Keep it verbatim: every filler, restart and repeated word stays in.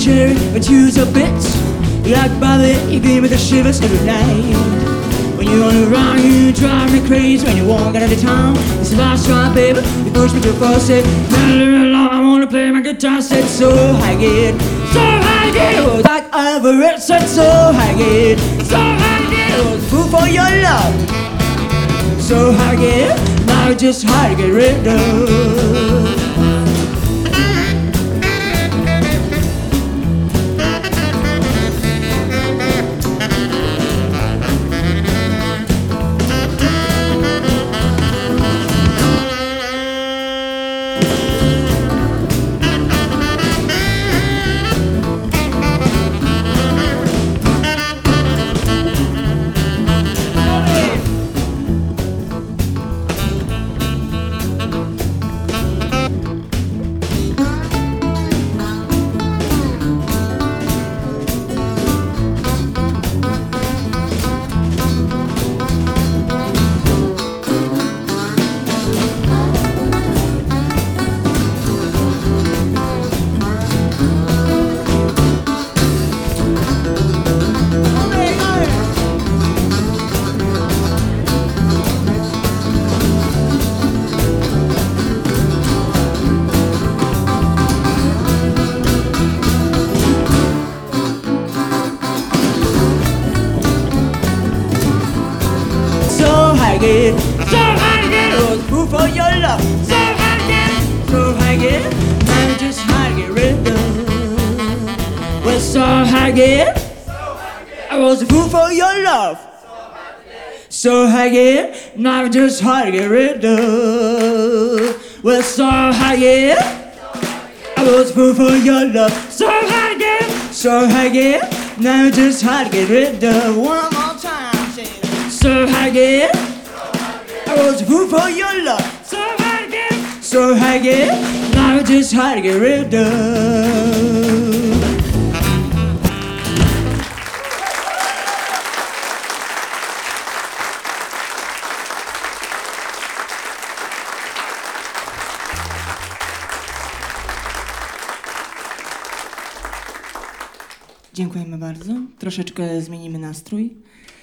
cherry, but you's a bit like Bobby, you give me the shivers every night. When you're on the run, you drive me crazy. When you walk out of the town, it's the last try, baby. You push me to first set. I wanna play my guitar, said so high get, so high get. Oh, like Everett said so high get, so high get. Oh, fool for your love, so high get. Now just high get rid of. Get, so high get, oh, fool for your love, so high get, so high get, now just high get rid of. Well, so high get, I was a fool for your love, so high get, now just high get rid of. Well, so high get, I was a fool for your love, so high get, so high get, now just high get rid of. One more time, say it. So high get, I was a fool for your love, so hard to get, so hard to get, now just hard to get rid of. Dziękujemy bardzo. Troszeczkę zmienimy nastrój.